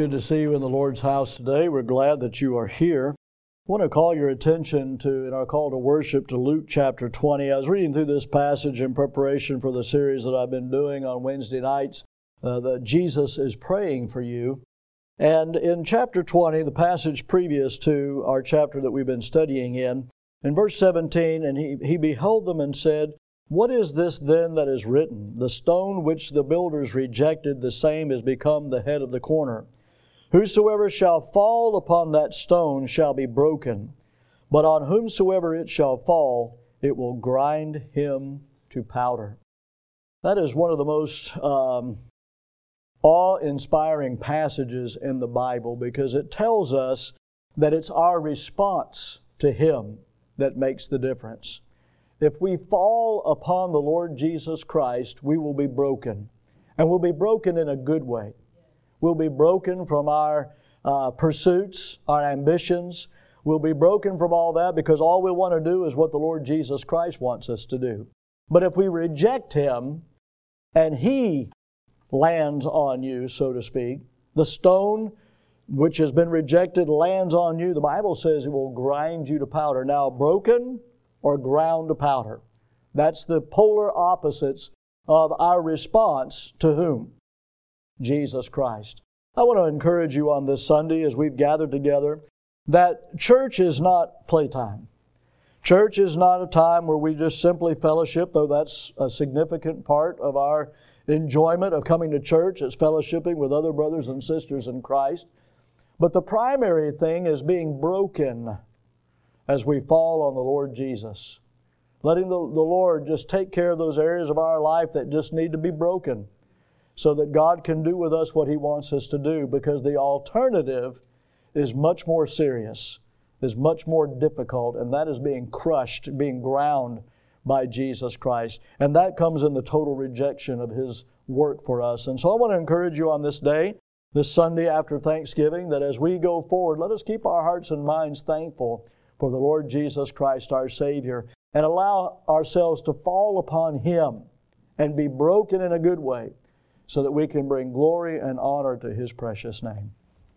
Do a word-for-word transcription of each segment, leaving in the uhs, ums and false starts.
good to see you in the Lord's house today. We're glad that you are here. I want to call your attention to, in our call to worship, to Luke chapter twenty. I was reading through this passage in preparation for the series that I've been doing on Wednesday nights, uh, that Jesus is praying for you. And in chapter twenty, the passage previous to our chapter that we've been studying in, in verse seventeen, and he, he beheld them and said, "What is this then that is written? The stone which the builders rejected, the same is become the head of the corner. Whosoever shall fall upon that stone shall be broken, but on whomsoever it shall fall, it will grind him to powder." That is one of the most um, awe-inspiring passages in the Bible, because it tells us that it's our response to Him that makes the difference. If we fall upon the Lord Jesus Christ, we will be broken. And we'll be broken in a good way. We'll be broken from our uh, pursuits, our ambitions. We'll be broken from all that because all we want to do is what the Lord Jesus Christ wants us to do. But if we reject Him and He lands on you, so to speak, the stone which has been rejected lands on you, the Bible says it will grind you to powder. Now, broken or ground to powder. That's the polar opposites of our response to whom? Jesus Christ. I want to encourage you on this Sunday as we've gathered together that church is not playtime. Church is not a time where we just simply fellowship, though that's a significant part of our enjoyment of coming to church, is fellowshipping with other brothers and sisters in Christ. But the primary thing is being broken as we fall on the Lord Jesus. Letting the, the Lord just take care of those areas of our life that just need to be broken so that God can do with us what He wants us to do, because the alternative is much more serious, is much more difficult, and that is being crushed, being ground by Jesus Christ. And that comes in the total rejection of His work for us. And so I want to encourage you on this day, this Sunday after Thanksgiving, that as we go forward, let us keep our hearts and minds thankful for the Lord Jesus Christ, our Savior, and allow ourselves to fall upon Him and be broken in a good way so that we can bring glory and honor to His precious name.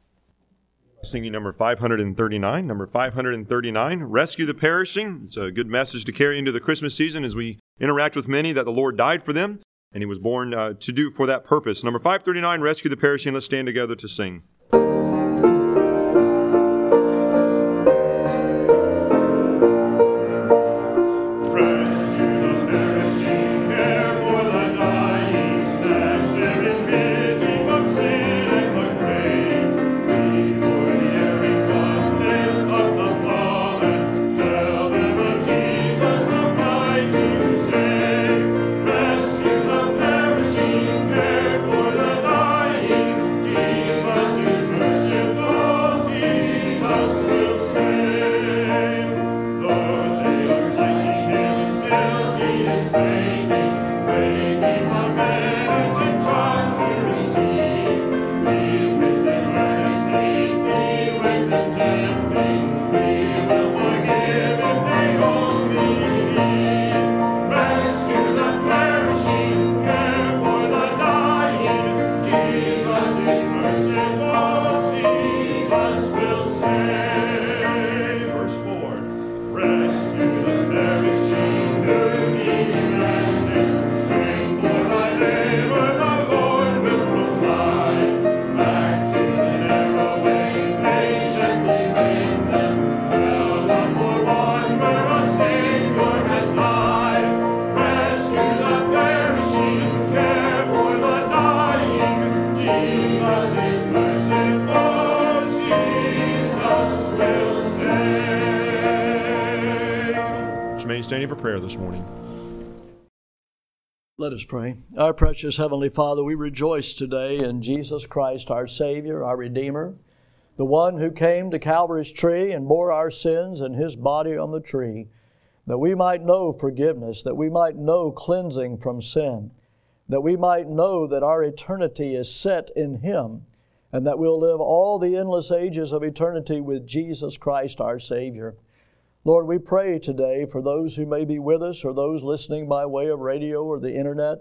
Singing number five hundred thirty-nine. Number five hundred thirty-nine, Rescue the Perishing. It's a good message to carry into the Christmas season as we interact with many that the Lord died for them and He was born uh, to do for that purpose. Number five thirty-nine, Rescue the Perishing. Let's stand together to sing. Standing for prayer this morning. Let us pray. Our precious Heavenly Father, we rejoice today in Jesus Christ, our Savior, our Redeemer, the one who came to Calvary's tree and bore our sins in His body on the tree, that we might know forgiveness, that we might know cleansing from sin, that we might know that our eternity is set in Him, and that we'll live all the endless ages of eternity with Jesus Christ, our Savior. Lord, we pray today for those who may be with us or those listening by way of radio or the internet,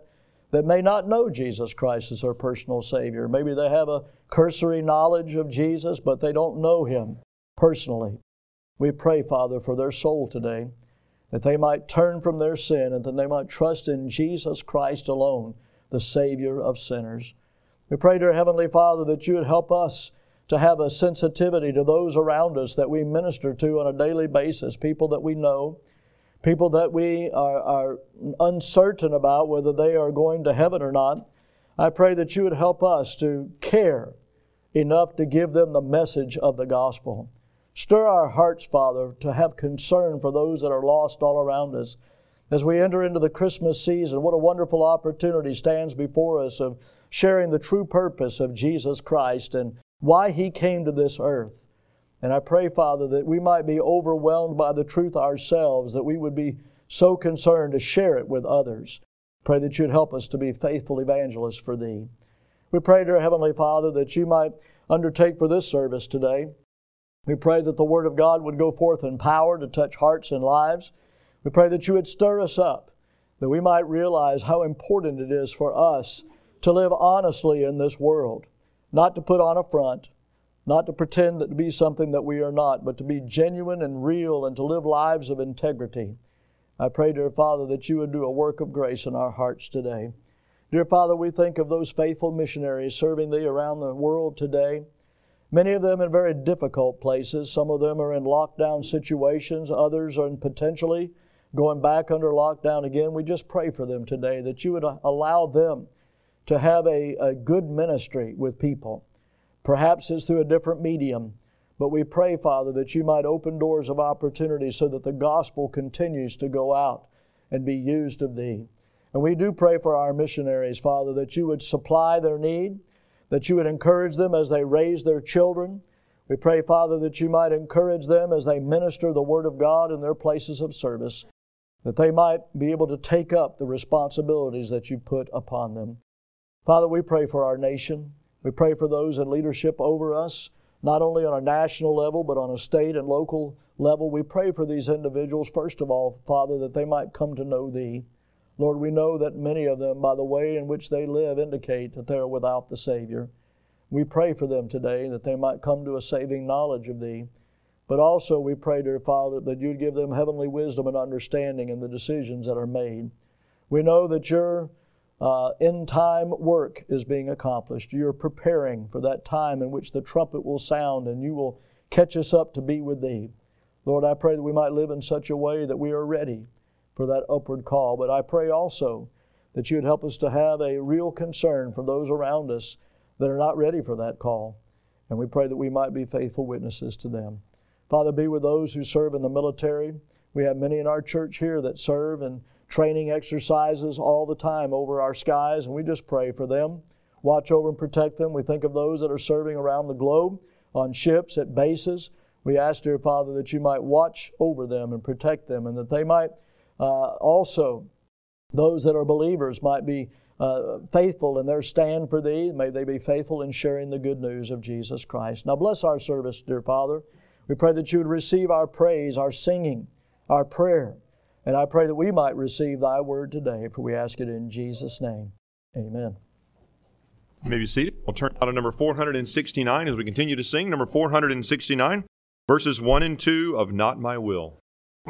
that may not know Jesus Christ as their personal Savior. Maybe they have a cursory knowledge of Jesus, but they don't know Him personally. We pray, Father, for their soul today, that they might turn from their sin and that they might trust in Jesus Christ alone, the Savior of sinners. We pray, dear Heavenly Father, that You would help us to have a sensitivity to those around us that we minister to on a daily basis, people that we know, people that we are, are uncertain about whether they are going to heaven or not. I pray that You would help us to care enough to give them the message of the gospel. Stir our hearts, Father, to have concern for those that are lost all around us. As we enter into the Christmas season, what a wonderful opportunity stands before us of sharing the true purpose of Jesus Christ and why He came to this earth. And I pray, Father, that we might be overwhelmed by the truth ourselves, that we would be so concerned to share it with others. Pray that You'd help us to be faithful evangelists for Thee. We pray, dear Heavenly Father, that You might undertake for this service today. We pray that the Word of God would go forth in power to touch hearts and lives. We pray that You would stir us up, that we might realize how important it is for us to live honestly in this world, not to put on a front, not to pretend to be something that we are not, but to be genuine and real and to live lives of integrity. I pray, dear Father, that You would do a work of grace in our hearts today. Dear Father, we think of those faithful missionaries serving Thee around the world today. Many of them in very difficult places. Some of them are in lockdown situations. Others are in potentially going back under lockdown again. We just pray for them today that You would allow them to have a, a good ministry with people. Perhaps it's through a different medium, but we pray, Father, that You might open doors of opportunity so that the gospel continues to go out and be used of Thee. And we do pray for our missionaries, Father, that You would supply their need, that You would encourage them as they raise their children. We pray, Father, that You might encourage them as they minister the Word of God in their places of service, that they might be able to take up the responsibilities that You put upon them. Father, we pray for our nation. We pray for those in leadership over us, not only on a national level, but on a state and local level. We pray for these individuals, first of all, Father, that they might come to know Thee. Lord, we know that many of them, by the way in which they live, indicate that they are without the Savior. We pray for them today that they might come to a saving knowledge of Thee. But also we pray, dear Father, that You'd give them heavenly wisdom and understanding in the decisions that are made. We know that Your uh, end-time work is being accomplished. You're preparing for that time in which the trumpet will sound and You will catch us up to be with Thee. Lord, I pray that we might live in such a way that we are ready for that upward call. But I pray also that You'd help us to have a real concern for those around us that are not ready for that call. And we pray that we might be faithful witnesses to them. Father, be with those who serve in the military. We have many in our church here that serve in training exercises all the time over our skies, and we just pray for them. Watch over and protect them. We think of those that are serving around the globe on ships, at bases. We ask, dear Father, that You might watch over them and protect them, and that they might uh, also, those that are believers, might be uh, faithful in their stand for Thee. May they be faithful in sharing the good news of Jesus Christ. Now bless our service, dear Father. We pray that You would receive our praise, our singing, our prayer. And I pray that we might receive Thy word today, for we ask it in Jesus' name. Amen. You may be seated. We'll turn out to number four hundred sixty-nine as we continue to sing. Number four hundred sixty-nine, verses one and two of Not My Will.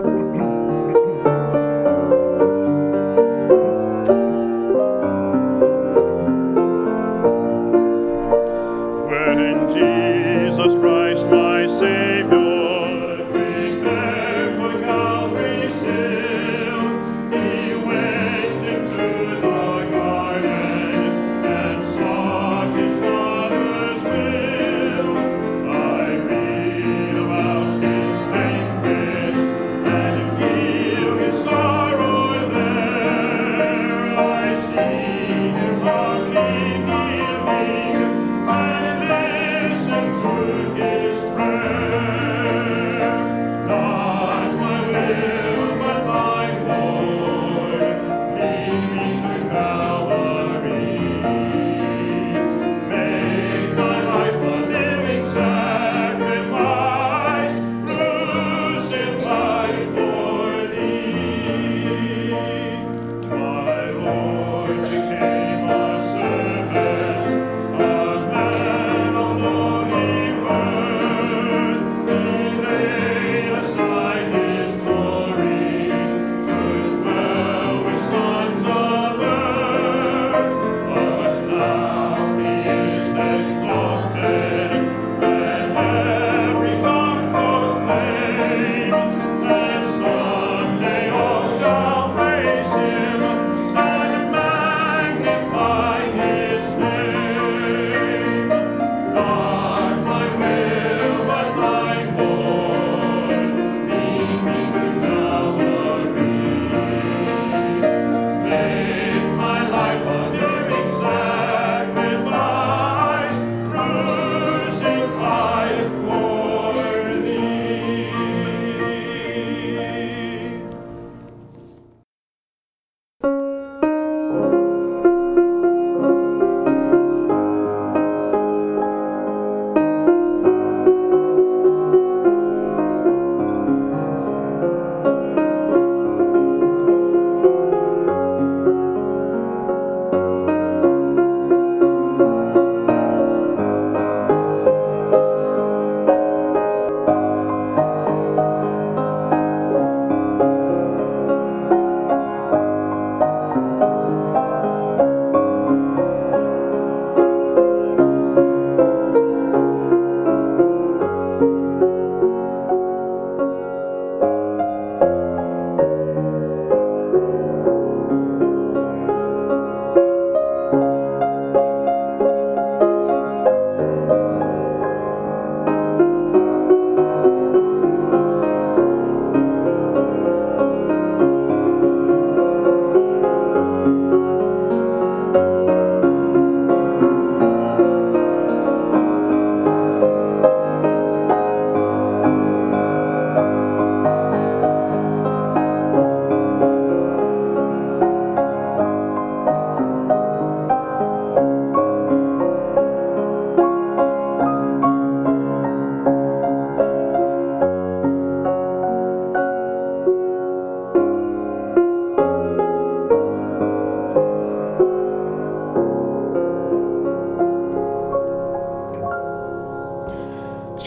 When Jesus Christ, my Savior, If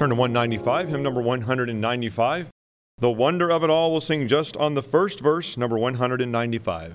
turn to one ninety-five, hymn number one ninety-five. The Wonder of It All. We'll sing just on the first verse, number one ninety-five.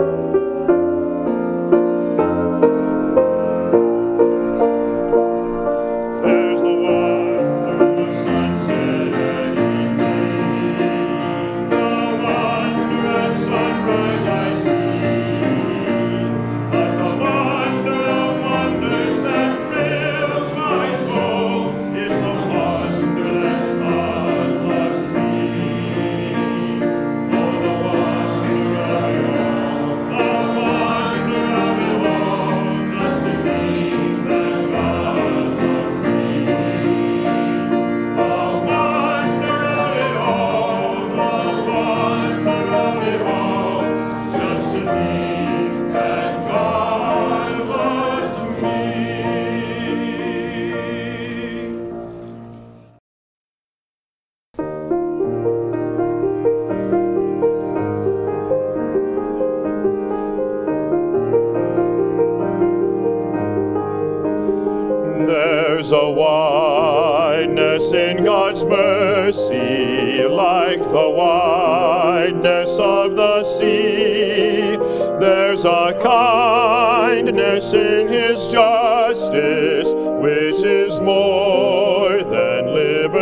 There's a wideness in God's mercy, like the wideness of the sea. There's a kindness in His justice, which is more than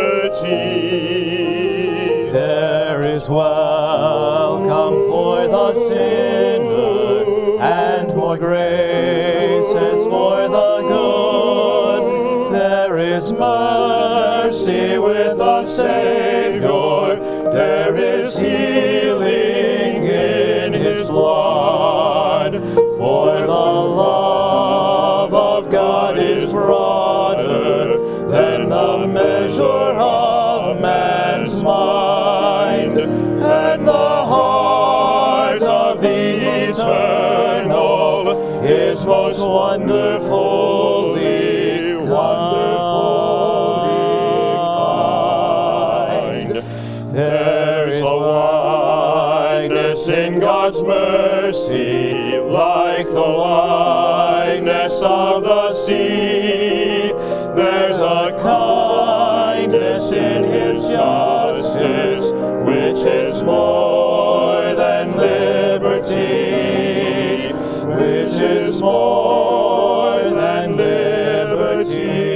liberty. There is welcome for the sinner, and more graces for the good. There is mercy with the Savior. There is healing in His blood. For the love of God is broader than the measure of man's mind, and the heart of the Eternal is most wonderfully, wonderfully kind. There is a wideness in God's mercy, like the wideness of the sea. There's a kindness in His justice, which is more than liberty, which is more than liberty.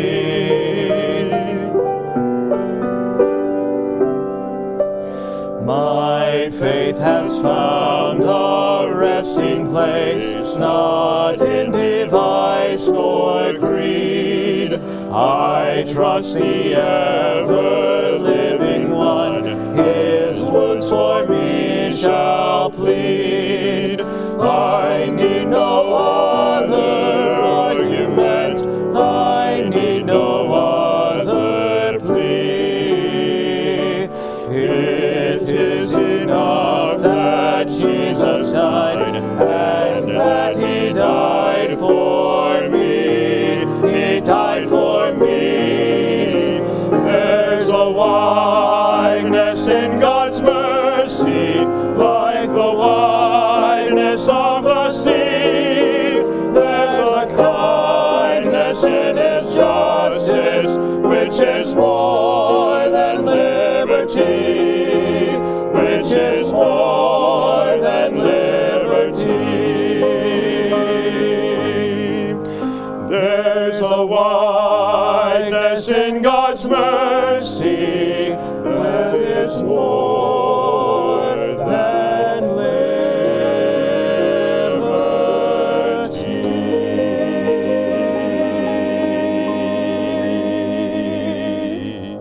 My faith has found a resting place, not in device nor creed. I trust the ever-living One, His wounds for me shall plead. I need no other argument, I need no other plea. It is enough that Jesus died, and that He died for me. He died for me. There's a wideness in God's mercy, like the wideness of the sea. There's a kindness in His justice, which is more than liberty, which is more than liberty. There's a wideness in God's mercy that is more than liberty.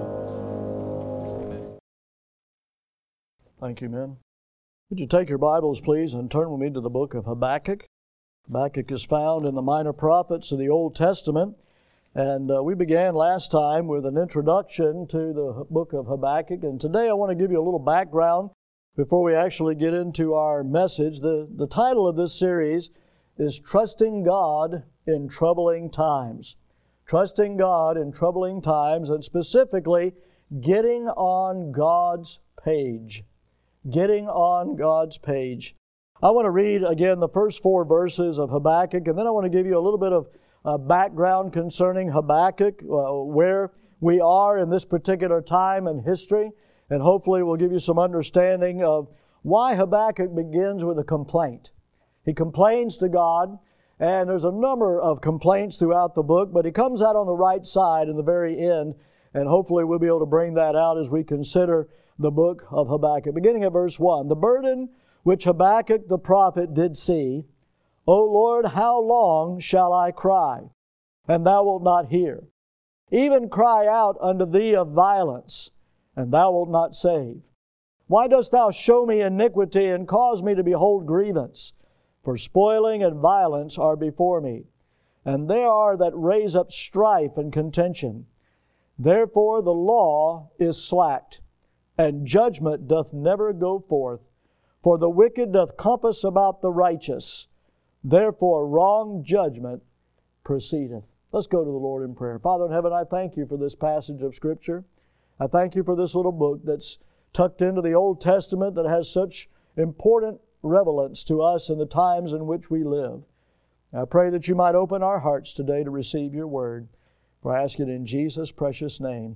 Thank you, men. Would you take your Bibles, please, and turn with me to the book of Habakkuk. Habakkuk is found in the Minor Prophets of the Old Testament. And uh, we began last time with an introduction to the book of Habakkuk. And today I want to give you a little background before we actually get into our message. The, the title of this series is Trusting God in Troubling Times. Trusting God in Troubling Times, and specifically, getting on God's page. Getting on God's page. I want to read again the first four verses of Habakkuk, and then I want to give you a little bit of uh, background concerning Habakkuk, uh, where we are in this particular time in history, and hopefully we'll give you some understanding of why Habakkuk begins with a complaint. He complains to God, and there's a number of complaints throughout the book, but he comes out on the right side in the very end, and hopefully we'll be able to bring that out as we consider the book of Habakkuk. Beginning at verse one, "The burden which Habakkuk the prophet did see, O Lord, how long shall I cry, and thou wilt not hear? Even cry out unto thee of violence, and thou wilt not save. Why dost thou show me iniquity, and cause me to behold grievance? For spoiling and violence are before me, and there are that raise up strife and contention. Therefore the law is slacked, and judgment doth never go forth. For the wicked doth compass about the righteous. Therefore wrong judgment proceedeth." Let's go to the Lord in prayer. Father in heaven, I thank you for this passage of Scripture. I thank you for this little book that's tucked into the Old Testament that has such important relevance to us in the times in which we live. I pray that you might open our hearts today to receive your word. For I ask it in Jesus' precious name.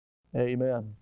Amen.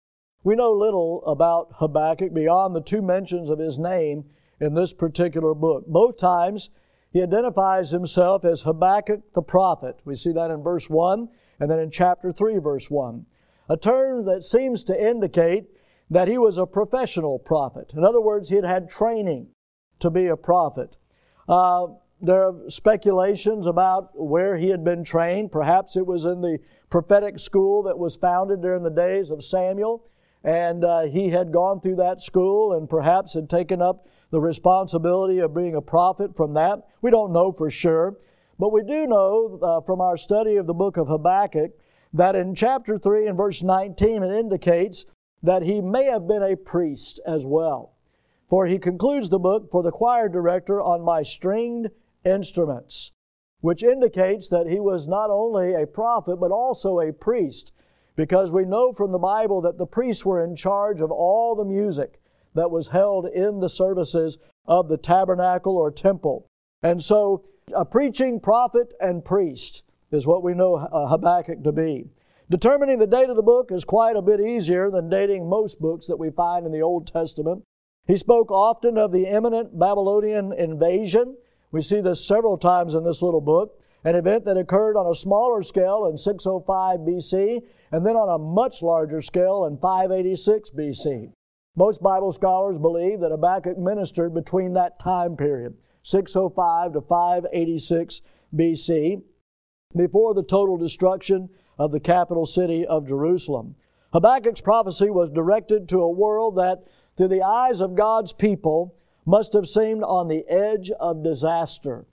We know little about Habakkuk beyond the two mentions of his name in this particular book. Both times he identifies himself as Habakkuk the prophet. We see that in verse one and then in chapter three, verse one. A term that seems to indicate that he was a professional prophet. In other words, he had had training to be a prophet. Uh, there are speculations about where he had been trained. Perhaps it was in the prophetic school that was founded during the days of Samuel, and uh, he had gone through that school and perhaps had taken up the responsibility of being a prophet from that. We don't know for sure, but we do know uh, from our study of the book of Habakkuk that in chapter three and verse nineteen it indicates that he may have been a priest as well. For he concludes the book, "For the choir director on my stringed instruments," which indicates that he was not only a prophet but also a priest, because we know from the Bible that the priests were in charge of all the music that was held in the services of the tabernacle or temple. And so a preaching prophet and priest is what we know Habakkuk to be. Determining the date of the book is quite a bit easier than dating most books that we find in the Old Testament. He spoke often of the imminent Babylonian invasion. We see this several times in this little book, an event that occurred on a smaller scale in six oh five B C and then on a much larger scale in five eighty-six B C. Most Bible scholars believe that Habakkuk ministered between that time period, six oh five to five eighty-six B C, before the total destruction of the capital city of Jerusalem. Habakkuk's prophecy was directed to a world that, through the eyes of God's people, must have seemed on the edge of disaster.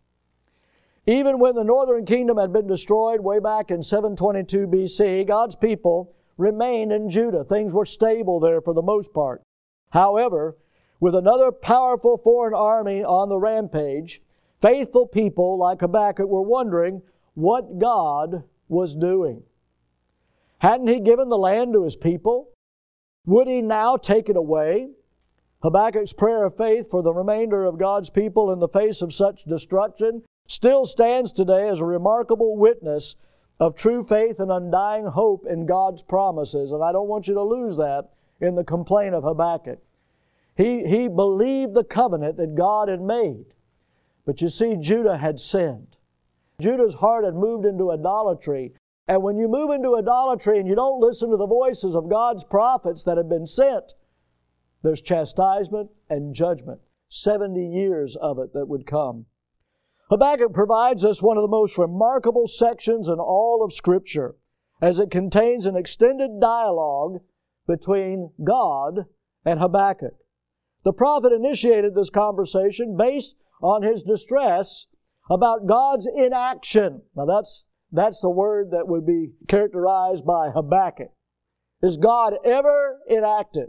Even when the northern kingdom had been destroyed way back in seven twenty-two B C, God's people remained in Judah. Things were stable there for the most part. However, with another powerful foreign army on the rampage, faithful people like Habakkuk were wondering what God was doing. Hadn't He given the land to His people? Would He now take it away? Habakkuk's prayer of faith for the remainder of God's people in the face of such destruction still stands today as a remarkable witness of true faith and undying hope in God's promises. And I don't want you to lose that in the complaint of Habakkuk. He, he believed the covenant that God had made. But you see, Judah had sinned. Judah's heart had moved into idolatry. And when you move into idolatry and you don't listen to the voices of God's prophets that have been sent, there's chastisement and judgment. seventy years of it that would come. Habakkuk provides us one of the most remarkable sections in all of Scripture, as it contains an extended dialogue between God and Habakkuk. The prophet initiated this conversation based on his distress about God's inaction. Now that's, that's the word that would be characterized by Habakkuk. Is God ever inactive?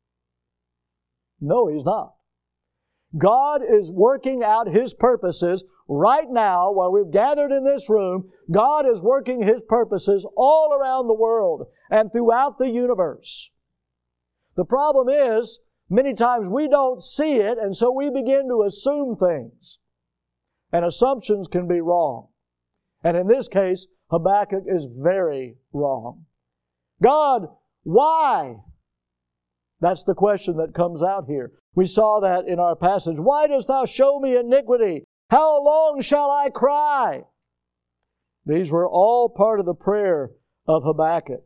No, He's not. God is working out His purposes right now while we've gathered in this room. God is working His purposes all around the world and throughout the universe. The problem is, many times we don't see it, and so we begin to assume things. And assumptions can be wrong. And in this case, Habakkuk is very wrong. God, why? That's the question that comes out here. We saw that in our passage. Why dost thou show me iniquity? How long shall I cry? These were all part of the prayer of Habakkuk.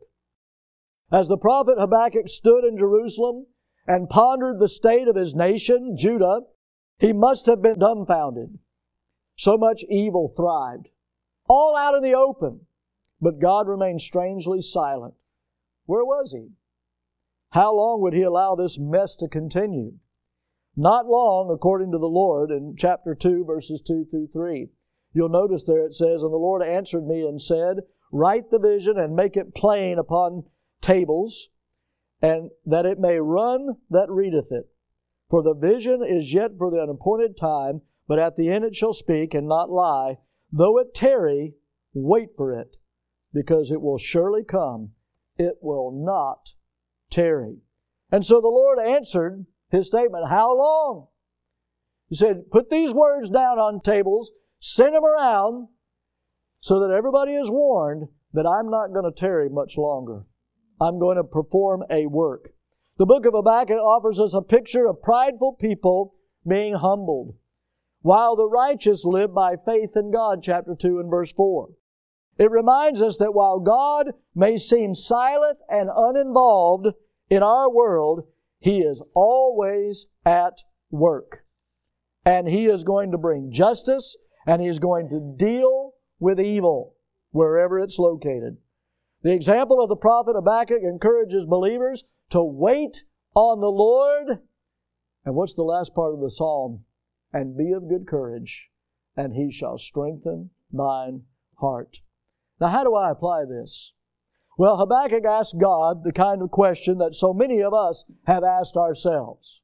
As the prophet Habakkuk stood in Jerusalem and pondered the state of his nation, Judah, he must have been dumbfounded. So much evil thrived, all out in the open, but God remained strangely silent. Where was He? How long would He allow this mess to continue? Not long, according to the Lord, in chapter two, verses two through three. You'll notice there it says, And the Lord answered me and said, Write the vision and make it plain upon tables, and that it may run that readeth it. For the vision is yet for the appointed time, but at the end it shall speak and not lie. Though it tarry, wait for it, because it will surely come. It will not tarry. And so the Lord answered His statement, How long? He said, Put these words down on tables, send them around, so that everybody is warned that I'm not going to tarry much longer. I'm going to perform a work. The book of Habakkuk offers us a picture of prideful people being humbled, while the righteous live by faith in God, chapter two and verse four. It reminds us that while God may seem silent and uninvolved in our world, He is always at work. And He is going to bring justice, and He is going to deal with evil wherever it's located. The example of the prophet Habakkuk encourages believers to wait on the Lord. And what's the last part of the psalm? And be of good courage, and He shall strengthen thine heart. Now, how do I apply this? Well, Habakkuk asked God the kind of question that so many of us have asked ourselves.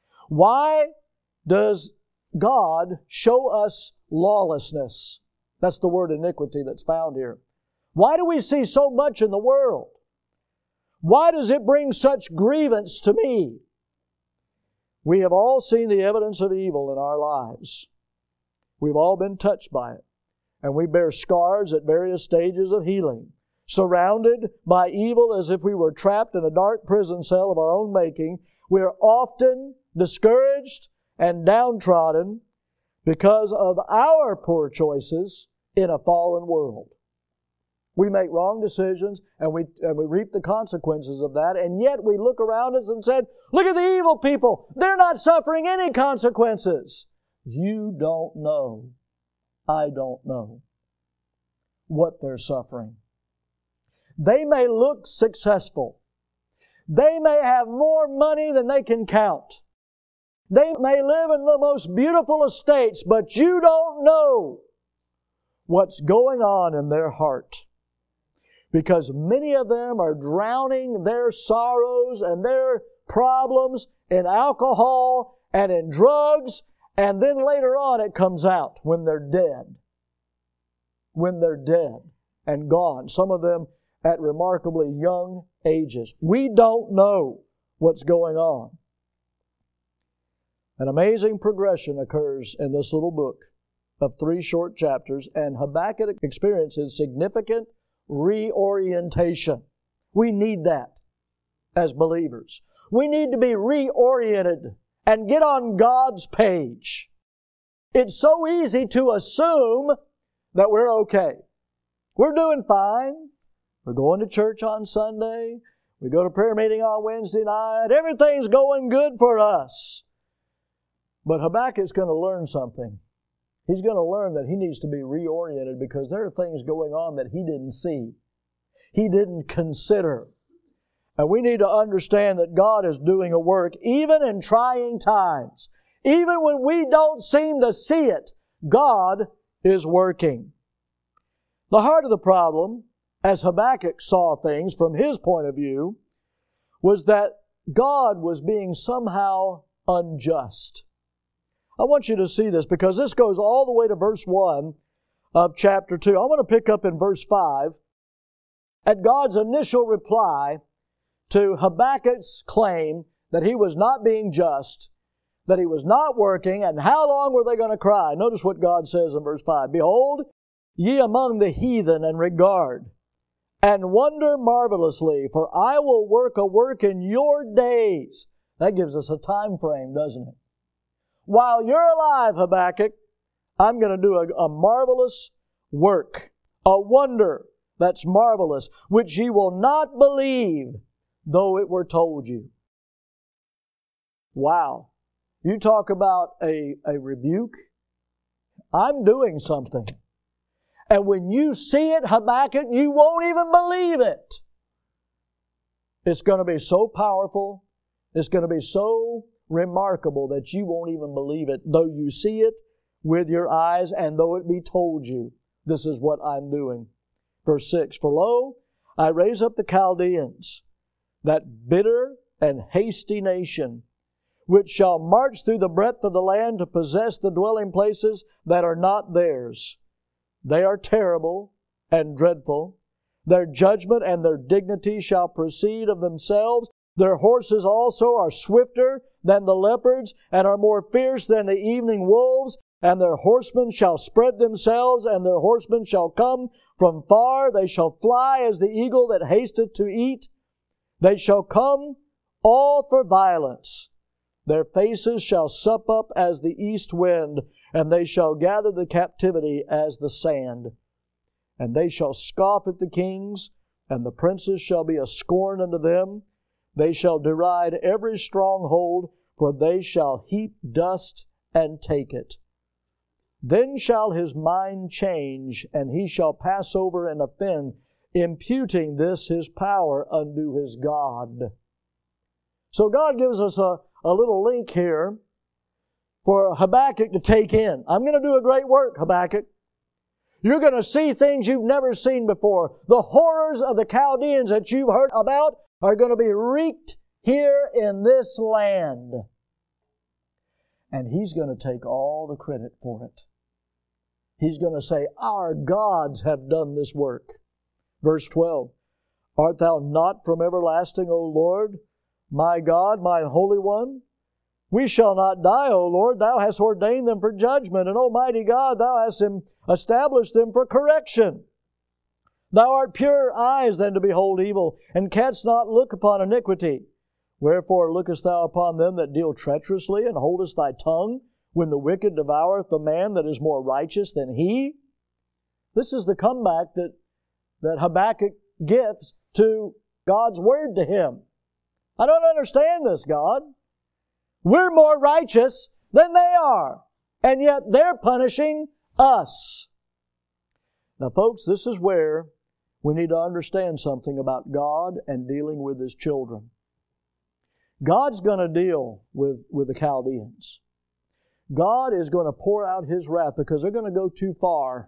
Why does God show us lawlessness? That's the word iniquity that's found here. Why do we see so much in the world? Why does it bring such grievance to me? We have all seen the evidence of evil in our lives. We've all been touched by it. And we bear scars at various stages of healing, surrounded by evil as if we were trapped in a dark prison cell of our own making. We are often discouraged and downtrodden because of our poor choices in a fallen world. We make wrong decisions and we, and we reap the consequences of that, and yet we look around us and said, look at the evil people. They're not suffering any consequences. You don't know. I don't know what they're suffering. They may look successful. They may have more money than they can count. They may live in the most beautiful estates, but you don't know what's going on in their heart. Because many of them are drowning their sorrows and their problems in alcohol and in drugs, and then later on it comes out when they're dead. When they're dead and gone. Some of them at remarkably young ages. We don't know what's going on. An amazing progression occurs in this little book of three short chapters, and Habakkuk experiences significant reorientation. We need that as believers. We need to be reoriented and get on God's page. It's so easy to assume that we're okay. We're doing fine. We're going to church on Sunday. We go to prayer meeting on Wednesday night. Everything's going good for us. But Habakkuk's going to learn something. He's going to learn that he needs to be reoriented because there are things going on that he didn't see. He didn't consider. And we need to understand that God is doing a work even in trying times. Even when we don't seem to see it, God is working. The heart of the problem, as Habakkuk saw things from his point of view, was that God was being somehow unjust. I want you to see this because this goes all the way to verse one of chapter two. I want to pick up in verse five at God's initial reply to Habakkuk's claim that he was not being just, that he was not working, and how long were they going to cry? Notice what God says in verse five. Behold, ye among the heathen and regard, and wonder marvelously, for I will work a work in your days. That gives us a time frame, doesn't it? While you're alive, Habakkuk, I'm going to do a, a marvelous work, a wonder that's marvelous, which ye will not believe, though it were told you. Wow. You talk about a, a rebuke. I'm doing something. And when you see it, Habakkuk, you won't even believe it. It's going to be so powerful. It's going to be so remarkable that you won't even believe it, though you see it with your eyes and though it be told you. This is what I'm doing. Verse six, for lo, I raise up the Chaldeans, that bitter and hasty nation, which shall march through the breadth of the land to possess the dwelling places that are not theirs. They are terrible and dreadful. Their judgment and their dignity shall proceed of themselves. Their horses also are swifter than the leopards, and are more fierce than the evening wolves. And their horsemen shall spread themselves, and their horsemen shall come from far. They shall fly as the eagle that hasteth to eat. They shall come all for violence. Their faces shall sup up as the east wind, and they shall gather the captivity as the sand. And they shall scoff at the kings, and the princes shall be a scorn unto them. They shall deride every stronghold, for they shall heap dust and take it. Then shall his mind change, and he shall pass over and offend, imputing this his power unto his God. So God gives us a, a little link here for Habakkuk to take in. I'm going to do a great work, Habakkuk. You're going to see things you've never seen before. The horrors of the Chaldeans that you've heard about are going to be wreaked here in this land. And He's going to take all the credit for it. He's going to say, our gods have done this work. Verse twelve, art thou not from everlasting, O Lord, my God, mine Holy One? We shall not die, O Lord. Thou hast ordained them for judgment, and Almighty God, Thou hast established them for correction. Thou art purer eyes than to behold evil, and canst not look upon iniquity. Wherefore lookest thou upon them that deal treacherously, and holdest thy tongue, when the wicked devoureth the man that is more righteous than he? This is the comeback that, that Habakkuk gives to God's word to him. I don't understand this, God. We're more righteous than they are, and yet they're punishing us. Now, folks, this is where we need to understand something about God and dealing with His children. God's going to deal with, with the Chaldeans. God is going to pour out His wrath because they're going to go too far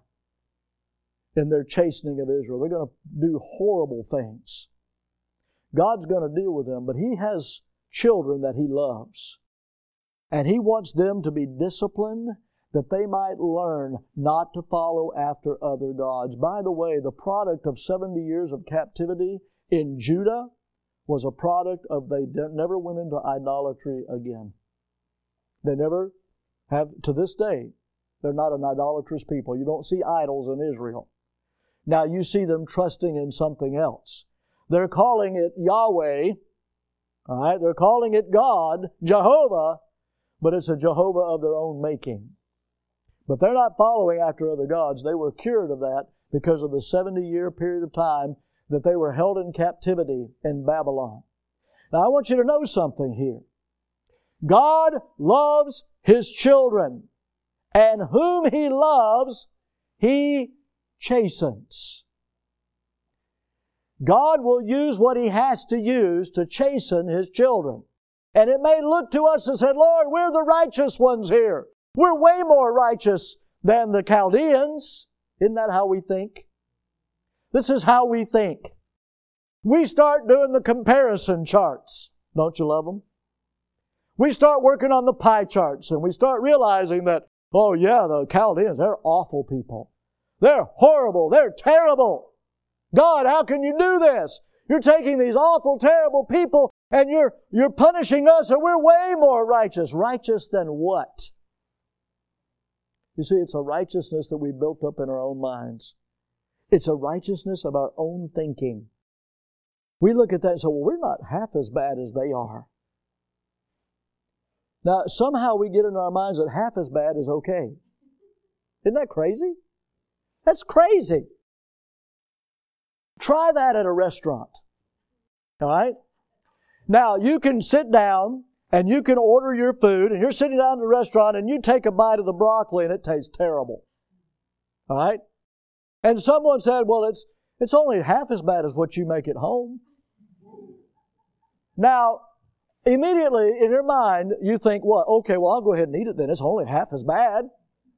in their chastening of Israel. They're going to do horrible things. God's going to deal with them, but He has children that He loves. And He wants them to be disciplined that they might learn not to follow after other gods. By the way, the product of seventy years of captivity in Judah was a product of they never went into idolatry again. They never have, to this day, they're not an idolatrous people. You don't see idols in Israel. Now you see them trusting in something else. They're calling it Yahweh, all right? They're calling it God, Jehovah, but it's a Jehovah of their own making. But they're not following after other gods. They were cured of that because of the seventy-year period of time that they were held in captivity in Babylon. Now I want you to know something here. God loves His children, and whom He loves, He chastens. God will use what He has to use to chasten His children. And it may look to us and say, Lord, we're the righteous ones here. We're way more righteous than the Chaldeans. Isn't that how we think? This is how we think. We start doing the comparison charts. Don't you love them? We start working on the pie charts and we start realizing that, oh yeah, the Chaldeans, they're awful people. They're horrible. They're terrible. God, how can you do this? You're taking these awful, terrible people and you're, you're punishing us, and we're way more righteous. Righteous than what? You see, it's a righteousness that we built up in our own minds. It's a righteousness of our own thinking. We look at that and say, well, we're not half as bad as they are. Now, somehow we get in our minds that half as bad is okay. Isn't that crazy? That's crazy. Try that at a restaurant. All right? Now, you can sit down and you can order your food, and you're sitting down at the restaurant and you take a bite of the broccoli and it tastes terrible. All right? And someone said, well, it's it's only half as bad as what you make at home. Now, immediately in your mind, you think, well, okay, well, I'll go ahead and eat it then. It's only half as bad.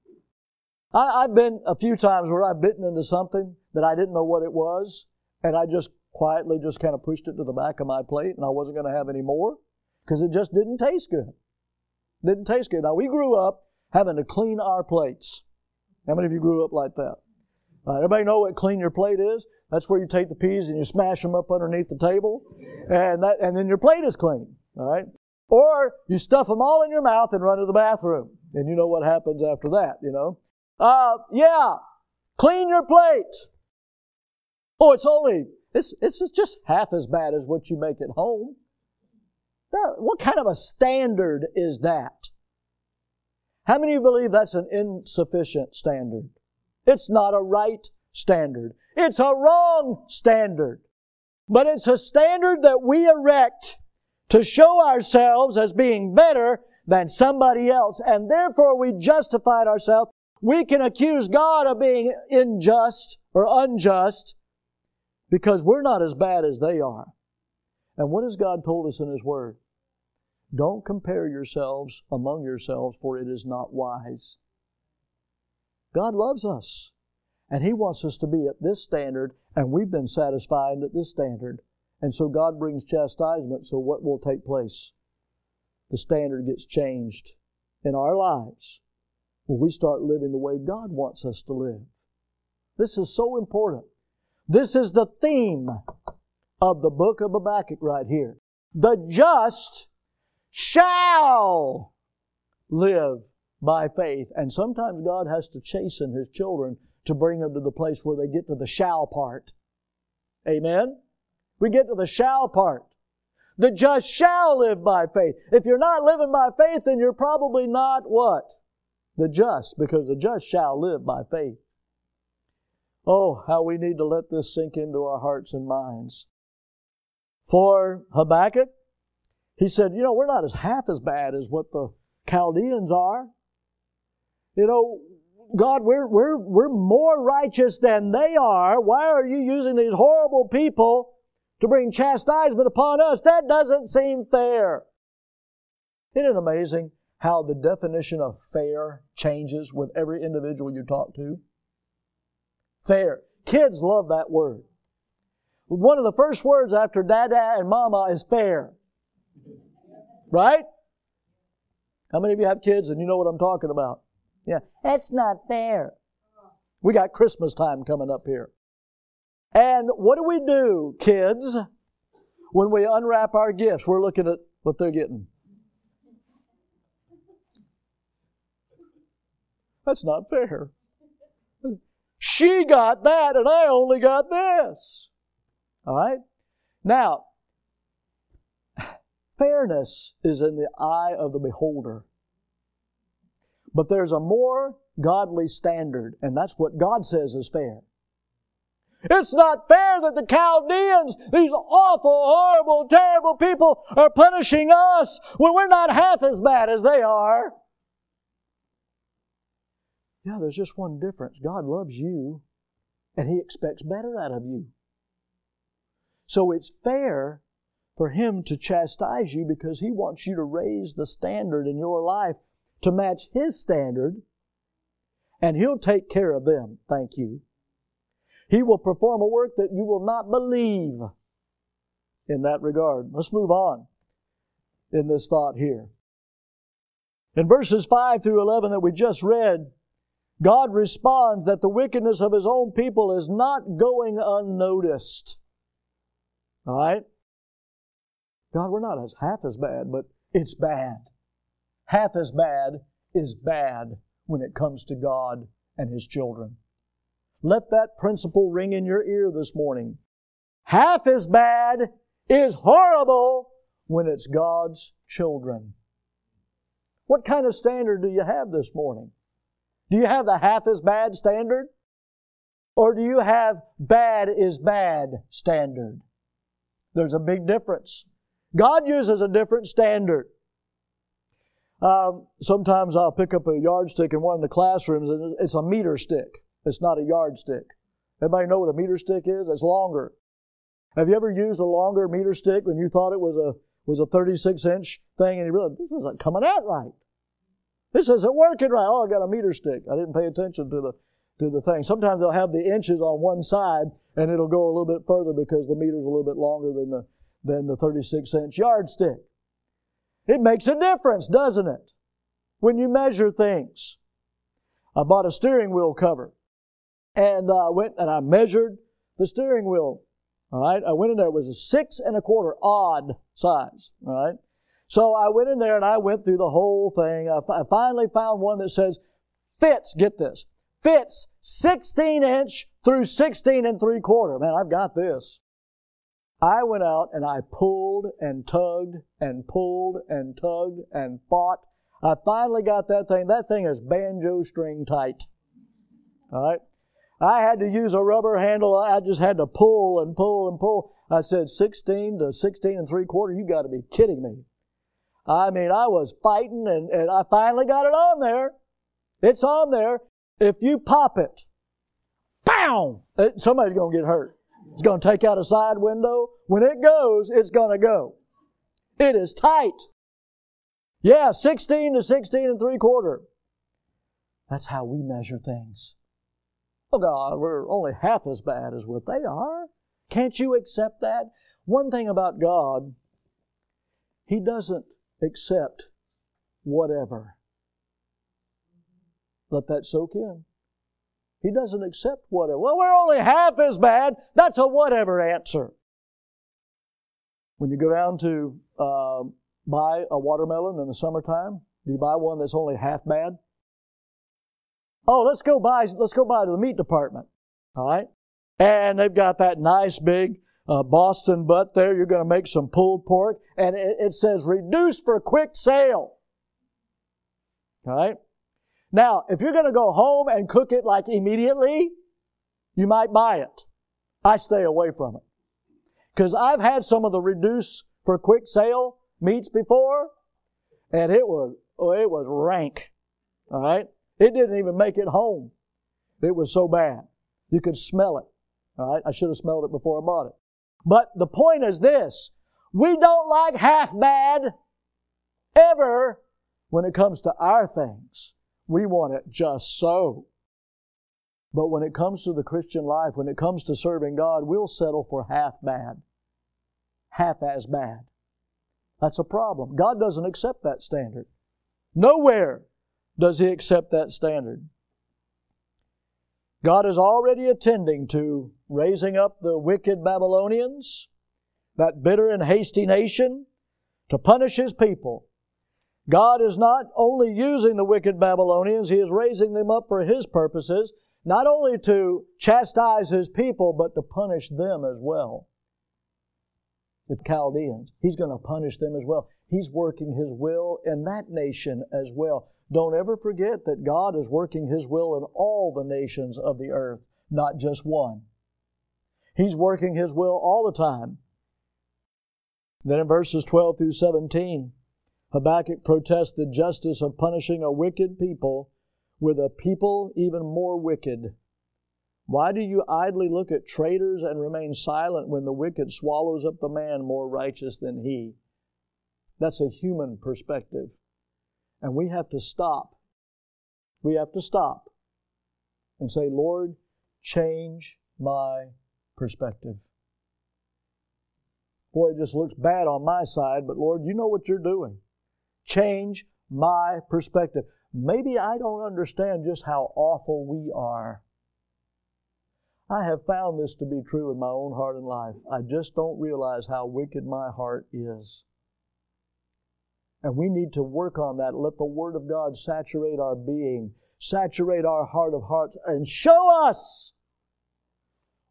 I, I've been a few times where I've bitten into something that I didn't know what it was, and I just quietly just kind of pushed it to the back of my plate, and I wasn't going to have any more because it just didn't taste good. Didn't taste good. Now, we grew up having to clean our plates. How many of you grew up like that? Uh, everybody know what clean your plate is? That's where you take the peas and you smash them up underneath the table, and that, and then your plate is clean. All right? Or you stuff them all in your mouth and run to the bathroom, and you know what happens after that, you know. Uh, yeah, clean your plate. Oh, it's only, it's, it's just half as bad as what you make at home. Now, what kind of a standard is that? How many of you believe that's an insufficient standard? It's not a right standard. It's a wrong standard. But it's a standard that we erect to show ourselves as being better than somebody else. And therefore we justified ourselves. We can accuse God of being unjust or unjust because we're not as bad as they are. And what has God told us in His Word? Don't compare yourselves among yourselves, for it is not wise. God loves us, and He wants us to be at this standard, and we've been satisfied at this standard. And so God brings chastisement, so what will take place? The standard gets changed in our lives when we start living the way God wants us to live. This is so important. This is the theme of the book of Habakkuk right here. The just shall live by faith. And sometimes God has to chasten His children to bring them to the place where they get to the shall part. Amen? We get to the shall part. The just shall live by faith. If you're not living by faith, then you're probably not what? The just, because the just shall live by faith. Oh, how we need to let this sink into our hearts and minds. For Habakkuk, he said, you know, we're not as half as bad as what the Chaldeans are. You know, God, we're, we're, we're more righteous than they are. Why are you using these horrible people to bring chastisement upon us? That doesn't seem fair. Isn't it amazing how the definition of fair changes with every individual you talk to? Fair. Kids love that word. One of the first words after dada and mama is fair. Right? How many of you have kids and you know what I'm talking about? Yeah. That's not fair. We got Christmas time coming up here. And what do we do, kids, when we unwrap our gifts? We're looking at what they're getting. That's not fair. She got that and I only got this. All right? Now, fairness is in the eye of the beholder. But there's a more godly standard, and that's what God says is fair. It's not fair that the Chaldeans, these awful, horrible, terrible people, are punishing us when we're not half as bad as they are. Yeah, there's just one difference. God loves you, and He expects better out of you. So it's fair for Him to chastise you because He wants you to raise the standard in your life to match His standard, and He'll take care of them. Thank you. He will perform a work that you will not believe in that regard. Let's move on in this thought here. In verses five through eleven that we just read, God responds that the wickedness of His own people is not going unnoticed. All right? God, we're not as half as bad, but it's bad. Half as bad is bad when it comes to God and His children. Let that principle ring in your ear this morning. Half as bad is horrible when it's God's children. What kind of standard do you have this morning? Do you have the half as bad standard? Or do you have bad is bad standard? There's a big difference. God uses a different standard. Um, sometimes I'll pick up a yardstick in one of the classrooms, and it's a meter stick. It's not a yardstick. Everybody know what a meter stick is? It's longer. Have you ever used a longer meter stick when you thought it was a was a thirty-six inch thing, and you realized this isn't coming out right? This isn't working right. Oh, I got a meter stick. I didn't pay attention to the to the thing. Sometimes they'll have the inches on one side, and it'll go a little bit further because the meter's a little bit longer than the than the thirty-six inch yardstick. It makes a difference, doesn't it? When you measure things. I bought a steering wheel cover, and I uh, went and I measured the steering wheel. All right, I went in there. It was a six and a quarter, odd size. All right, so I went in there and I went through the whole thing. I, I finally found one that says fits. Get this, fits sixteen inch through sixteen and three quarter. Man, I've got this. I went out and I pulled and tugged and pulled and tugged and fought. I finally got that thing. That thing is banjo string tight. All right. I had to use a rubber handle. I just had to pull and pull and pull. I said sixteen to sixteen and three quarter. You got to be kidding me. I mean, I was fighting and, and I finally got it on there. It's on there. If you pop it, pow! It, somebody's going to get hurt. It's going to take out a side window. When it goes, it's going to go. It is tight. Yeah, sixteen to sixteen and three quarter. That's how we measure things. Oh God, we're only half as bad as what they are. Can't you accept that? One thing about God, He doesn't accept whatever. Let that soak in. He doesn't accept whatever. Well, we're only half as bad. That's a whatever answer. When you go down to uh, buy a watermelon in the summertime, do you buy one that's only half bad? Oh, let's go buy, let's go buy to the meat department. All right? And they've got that nice big uh, Boston butt there. You're going to make some pulled pork. And it, it says reduced for quick sale. All right? Now, if you're going to go home and cook it like immediately, you might buy it. I stay away from it. Because I've had some of the reduced for quick sale meats before, and it was, oh, it was rank. All right? It didn't even make it home. It was so bad. You could smell it. All right? I should have smelled it before I bought it. But the point is this. We don't like half bad ever when it comes to our things. We want it just so. But when it comes to the Christian life, when it comes to serving God, we'll settle for half bad. Half as bad. That's a problem. God doesn't accept that standard. Nowhere does He accept that standard. God is already attending to raising up the wicked Babylonians, that bitter and hasty nation, to punish His people. God is not only using the wicked Babylonians, He is raising them up for His purposes, not only to chastise His people, but to punish them as well. The Chaldeans, He's going to punish them as well. He's working His will in that nation as well. Don't ever forget that God is working His will in all the nations of the earth, not just one. He's working His will all the time. Then in verses twelve through seventeen, Habakkuk protests the justice of punishing a wicked people with a people even more wicked. Why do you idly look at traitors and remain silent when the wicked swallows up the man more righteous than he? That's a human perspective. And we have to stop. We have to stop and say, Lord, change my perspective. Boy, it just looks bad on my side, but Lord, you know what you're doing. Change my perspective. Maybe I don't understand just how awful we are. I have found this to be true in my own heart and life. I just don't realize how wicked my heart is. And we need to work on that. Let the Word of God saturate our being, saturate our heart of hearts, and show us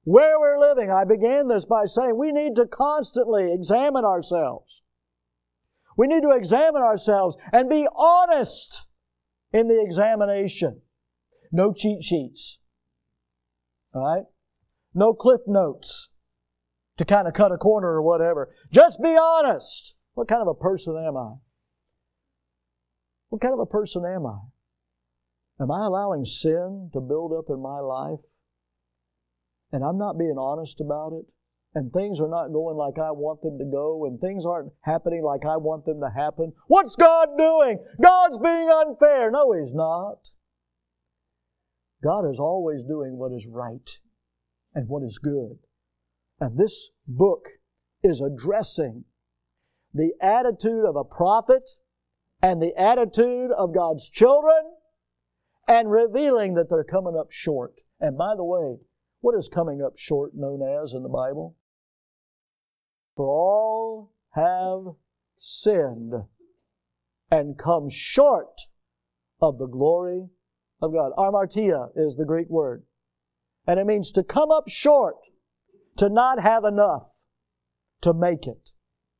where we're living. I began this by saying we need to constantly examine ourselves. We need to examine ourselves and be honest in the examination. No cheat sheets. All right? No cliff notes to kind of cut a corner or whatever. Just be honest. What kind of a person am I? What kind of a person am I? Am I allowing sin to build up in my life? And I'm not being honest about it? And things are not going like I want them to go, and things aren't happening like I want them to happen? What's God doing? God's being unfair. No, He's not. God is always doing what is right and what is good. And this book is addressing the attitude of a prophet and the attitude of God's children and revealing that they're coming up short. And by the way, what is coming up short known as in the Bible? For all have sinned and come short of the glory of God. Amartia is the Greek word. And it means to come up short, to not have enough to make it.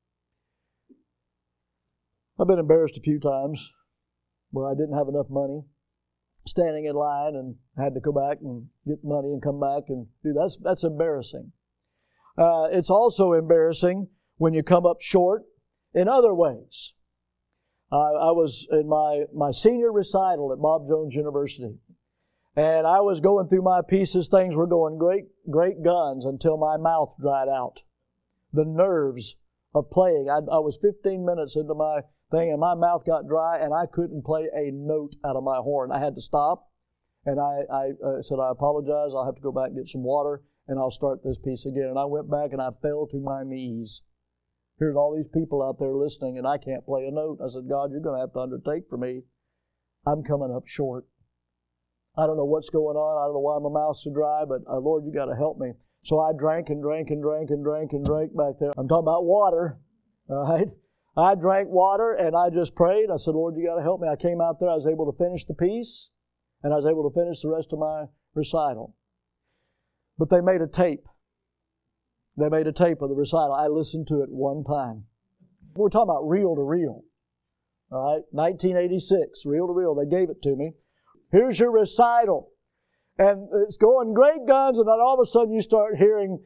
I've been embarrassed a few times where I didn't have enough money, standing in line and had to go back and get money and come back and do that. That's, that's embarrassing. Uh, it's also embarrassing when you come up short in other ways. Uh, I was in my, my senior recital at Bob Jones University, and I was going through my pieces. Things were going great, great guns until my mouth dried out. The nerves of playing. I, I was fifteen minutes into my thing, and my mouth got dry, and I couldn't play a note out of my horn. I had to stop, and I, I uh, said, I apologize. I'll have to go back and get some water, and I'll start this piece again. And I went back, and I fell to my knees. Here's all these people out there listening, and I can't play a note. I said, God, you're going to have to undertake for me. I'm coming up short. I don't know what's going on. I don't know why my mouth's so dry, but uh, Lord, you got to help me. So I drank and drank and drank and drank and drank back there. I'm talking about water, all right? I drank water, and I just prayed. I said, Lord, you got to help me. I came out there. I was able to finish the piece, and I was able to finish the rest of my recital. But they made a tape. They made a tape of the recital. I listened to it one time. We're talking about reel to reel. All right, nineteen eighty-six, reel to reel. They gave it to me. Here's your recital. And it's going great guns, and then all of a sudden you start hearing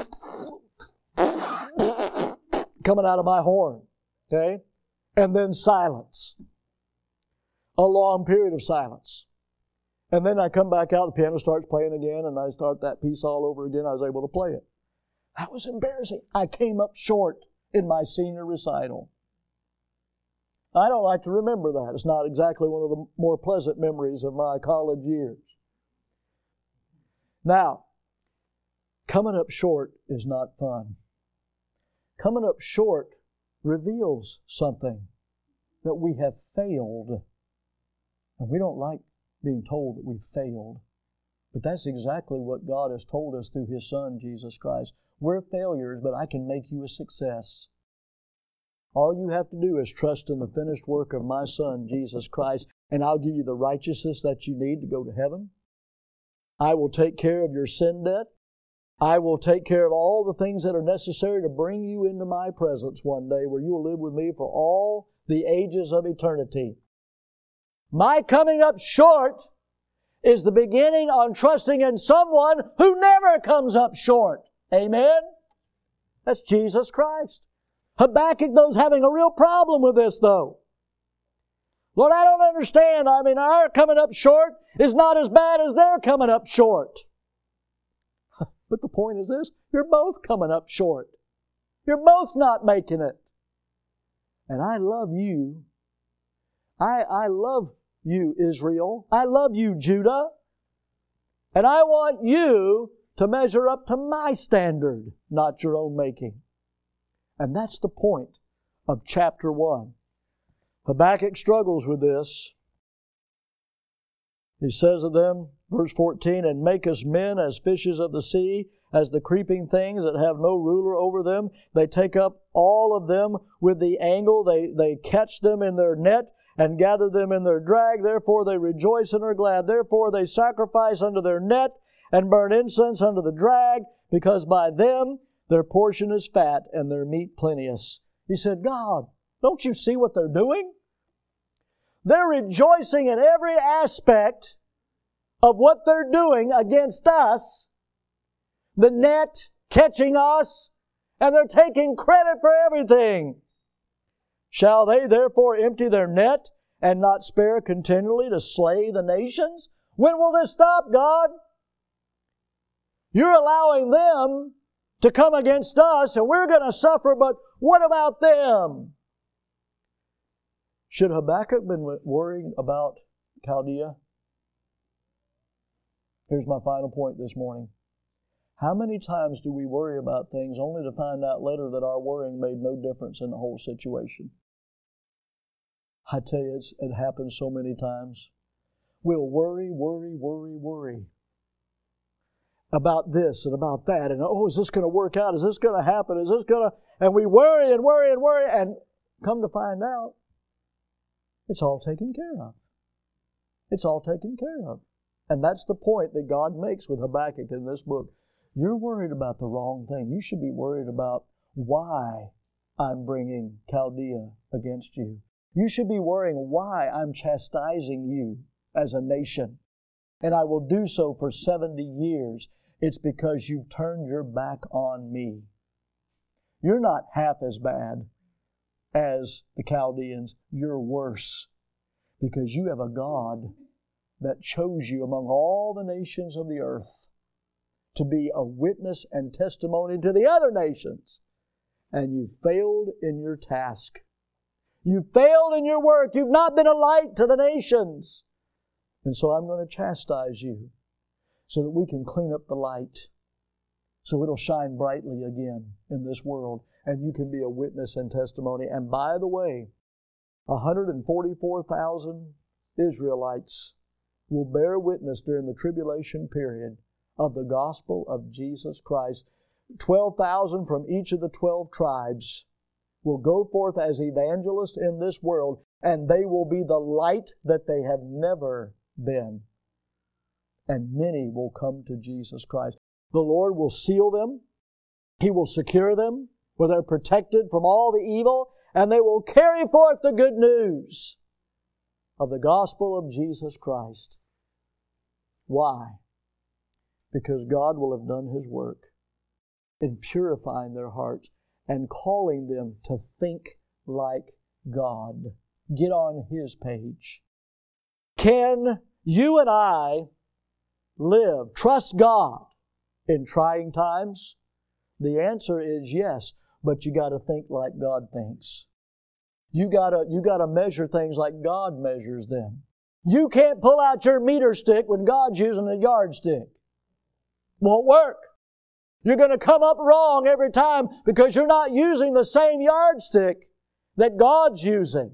coming out of my horn. Okay? And then silence. A long period of silence. And then I come back out, the piano starts playing again, and I start that piece all over again. I was able to play it. That was embarrassing. I came up short in my senior recital. I don't like to remember that. It's not exactly one of the more pleasant memories of my college years. Now, coming up short is not fun. Coming up short reveals something, that we have failed. And we don't like being told that we've failed. But that's exactly what God has told us through His Son, Jesus Christ. We're failures, but I can make you a success. All you have to do is trust in the finished work of my Son, Jesus Christ, and I'll give you the righteousness that you need to go to heaven. I will take care of your sin debt. I will take care of all the things that are necessary to bring you into my presence one day where you will live with me for all the ages of eternity. My coming up short is the beginning on trusting in someone who never comes up short. Amen? That's Jesus Christ. Habakkuk, though, is having a real problem with this, though. Lord, I don't understand. I mean, our coming up short is not as bad as their coming up short. But the point is this, you're both coming up short. You're both not making it. And I love you. I, I love you, Israel. I love you, Judah. And I want you to measure up to my standard, not your own making. And that's the point of chapter one. Habakkuk struggles with this. He says of them, verse fourteen, and make us men as fishes of the sea, as the creeping things that have no ruler over them. They take up all of them with the angle. They, they catch them in their net and gather them in their drag. Therefore they rejoice and are glad. Therefore they sacrifice unto their net and burn incense unto the drag, because by them their portion is fat and their meat plenteous. He said, God, don't you see what they're doing? They're rejoicing in every aspect of what they're doing against us, the net catching us, and they're taking credit for everything. Shall they therefore empty their net and not spare continually to slay the nations? When will this stop, God? You're allowing them to come against us and we're going to suffer, but what about them? Should Habakkuk been worrying about Chaldea? Here's my final point this morning. How many times do we worry about things only to find out later that our worrying made no difference in the whole situation? I tell you, it's, it happens so many times. We'll worry, worry, worry, worry about this and about that. And, oh, is this going to work out? Is this going to happen? Is this going to... And we worry and worry and worry, and come to find out, it's all taken care of. It's all taken care of. And that's the point that God makes with Habakkuk in this book. You're worried about the wrong thing. You should be worried about why I'm bringing Chaldea against you. You should be worrying why I'm chastising you as a nation. And I will do so for seventy years. It's because you've turned your back on me. You're not half as bad as the Chaldeans. You're worse because you have a God that chose you among all the nations of the earth to be a witness and testimony to the other nations. And you failed in your task. You failed in your work. You've not been a light to the nations. And so I'm going to chastise you so that we can clean up the light, so it'll shine brightly again in this world, and you can be a witness and testimony. And by the way, one hundred forty-four thousand Israelites will bear witness during the tribulation period of the gospel of Jesus Christ. twelve thousand from each of the twelve tribes will go forth as evangelists in this world, and they will be the light that they have never been. And many will come to Jesus Christ. The Lord will seal them. He will secure them where they're protected from all the evil, and they will carry forth the good news of the gospel of Jesus Christ. Why? Because God will have done His work in purifying their hearts and calling them to think like God. Get on His page. Can you and I live, trust God in trying times? The answer is yes, but you got to think like God thinks. You got to you got to measure things like God measures them. You can't pull out your meter stick when God's using a yardstick. Won't work. You're going to come up wrong every time because you're not using the same yardstick that God's using.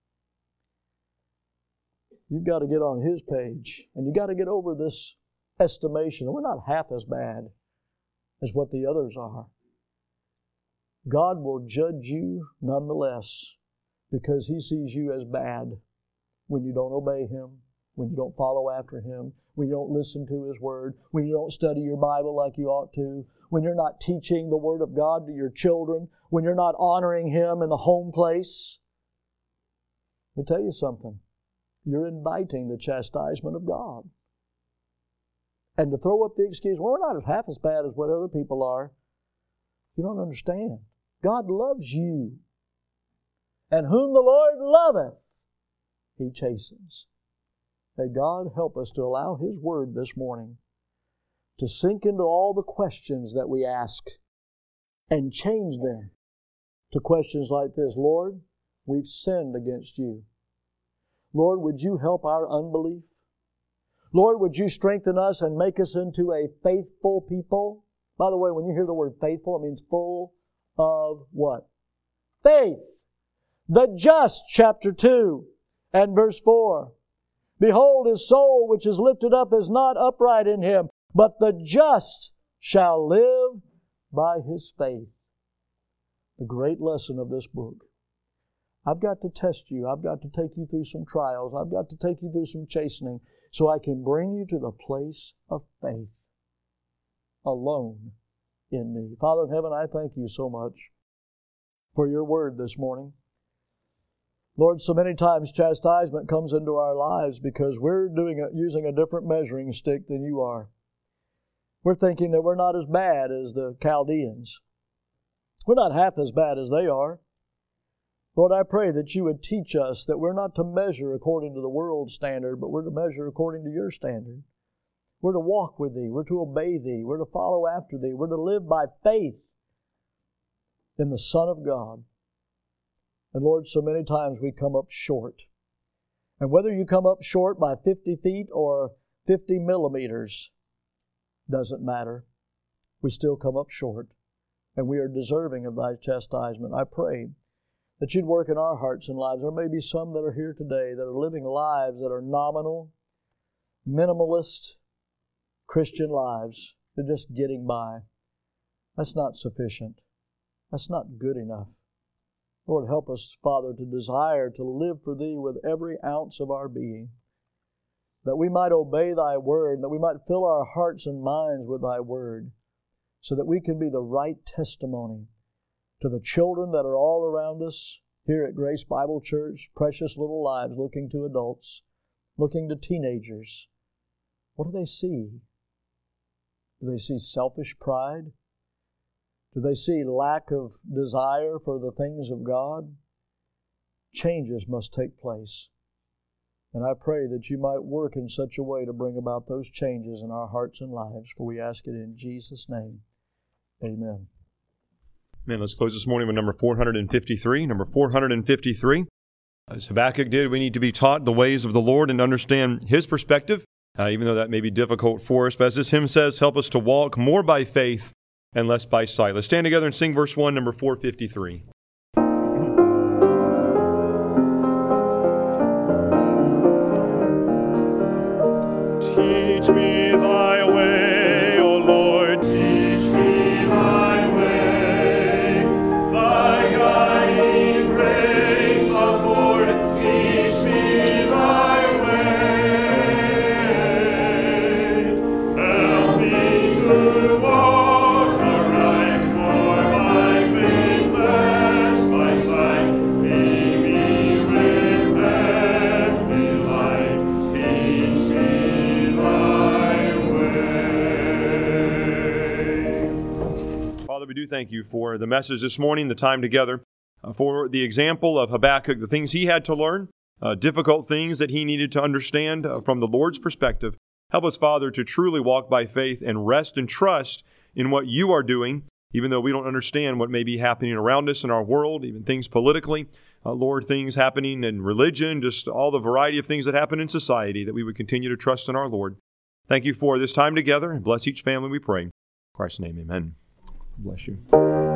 You've got to get on His page, and you've got to get over this estimation. We're not half as bad as what the others are. God will judge you nonetheless because He sees you as bad when you don't obey Him, when you don't follow after Him, when you don't listen to His Word, when you don't study your Bible like you ought to, when you're not teaching the Word of God to your children, when you're not honoring Him in the home place. Let me tell you something. You're inviting the chastisement of God. And to throw up the excuse, well, we're not as half as bad as what other people are. You don't understand. God loves you. And whom the Lord loveth, He chastens. May God help us to allow His Word this morning to sink into all the questions that we ask and change them to questions like this. Lord, we've sinned against You. Lord, would You help our unbelief? Lord, would You strengthen us and make us into a faithful people? By the way, when you hear the word faithful, it means full of what? Faith. The just, chapter two and verse four. Behold, his soul which is lifted up is not upright in him, but the just shall live by his faith. The great lesson of this book. I've got to test you. I've got to take you through some trials. I've got to take you through some chastening so I can bring you to the place of faith. alone in me. Father in heaven, I thank you so much for your word this morning. Lord, so many times chastisement comes into our lives because we're doing a, using a different measuring stick than you are. We're thinking that we're not as bad as the Chaldeans. We're not half as bad as they are. Lord, I pray that you would teach us that we're not to measure according to the world's standard, but we're to measure according to your standard. We're to walk with thee. We're to obey thee. We're to follow after thee. We're to live by faith in the Son of God. And Lord, so many times we come up short. And whether you come up short by fifty feet or fifty millimeters, doesn't matter. We still come up short. And we are deserving of thy chastisement. I pray that you'd work in our hearts and lives. There may be some that are here today that are living lives that are nominal, minimalist Christian lives. They're just getting by. That's not sufficient. That's not good enough. Lord, help us, Father, to desire to live for thee with every ounce of our being, that we might obey thy word, that we might fill our hearts and minds with thy word, so that we can be the right testimony to the children that are all around us here at Grace Bible Church, precious little lives looking to adults, looking to teenagers. What do they see? Do they see selfish pride? Do they see lack of desire for the things of God? Changes must take place. And I pray that you might work in such a way to bring about those changes in our hearts and lives, for we ask it in Jesus' name. Amen. Man, let's close this morning with number four hundred fifty-three. Number four hundred fifty-three. As Habakkuk did, we need to be taught the ways of the Lord and understand His perspective, uh, even though that may be difficult for us. But as this hymn says, help us to walk more by faith and less by sight. Let's stand together and sing verse one, number four fifty-three. Teach me thy way, O Lord, teach me thy way. Thy guiding grace afford, teach me thy way. Help me to walk aright, for by faith less by sight. Lead me with every light, teach me thy way. Father, we do thank you for the message this morning, the time together, uh, for the example of Habakkuk, the things he had to learn, uh, difficult things that he needed to understand uh, from the Lord's perspective. Help us, Father, to truly walk by faith and rest and trust in what you are doing, even though we don't understand what may be happening around us in our world, even things politically, uh, Lord, things happening in religion, just all the variety of things that happen in society, that we would continue to trust in our Lord. Thank you for this time together, and bless each family, we pray. In Christ's name, amen. Bless you.